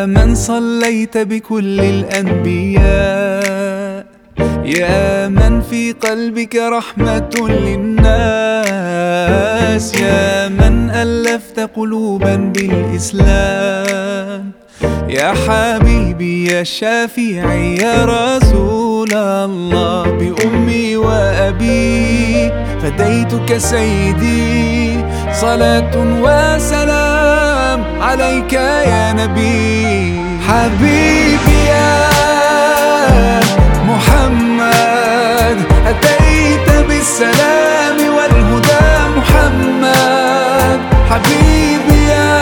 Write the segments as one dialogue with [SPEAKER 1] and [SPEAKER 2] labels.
[SPEAKER 1] يا من صليت بكل الأنبياء، يا من في قلبك رحمة للناس، يا من ألفت قلوبا بالإسلام، يا حبيبي يا شافعي يا رسول الله، بأمي وأبي فديتك سيدي، صلاة وسلام عليك يا نبي. حبيبي يا محمد أتيت بالسلام والهدى محمد، حبيبي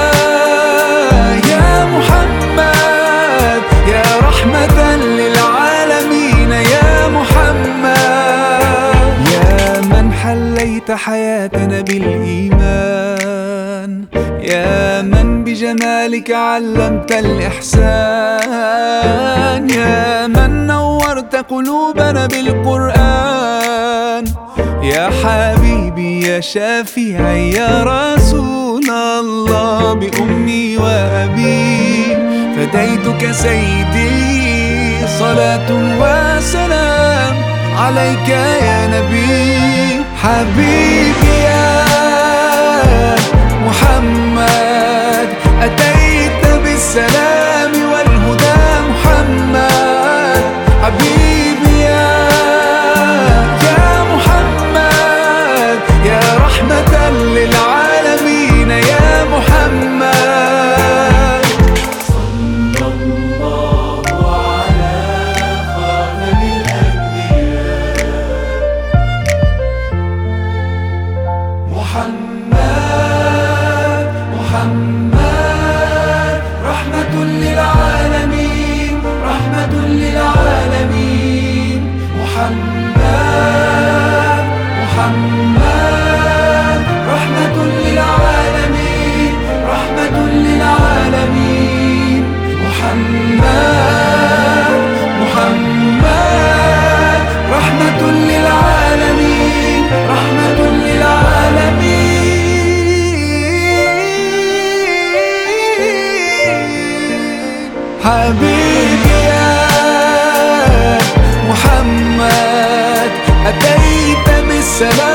[SPEAKER 1] يا محمد يا رحمة للعالمين يا محمد، يا من حليت حياتنا بالإيمان، يا من بجمالك علمت الإحسان، يا من نورت قلوبنا بالقرآن، يا حبيبي يا شافعي يا رسول الله، بأمي وأبي فديتك سيدي، صلاة وسلام عليك يا نبي. حبيبي يا محمد أتيت بالسلام والهدى محمد، حبيبي يا محمد يا رحمة للعالمين يا محمد. صلى الله على خاتم الأنبياء محمد، محمد رحمة للعالمين، رحمة للعالمين محمد، محمد رحمة للعالمين، رحمة للعالمين محمد، محمد رحمة للعالمين، رحمة للعالمين. حبيبي يا محمد أتيت بالسلام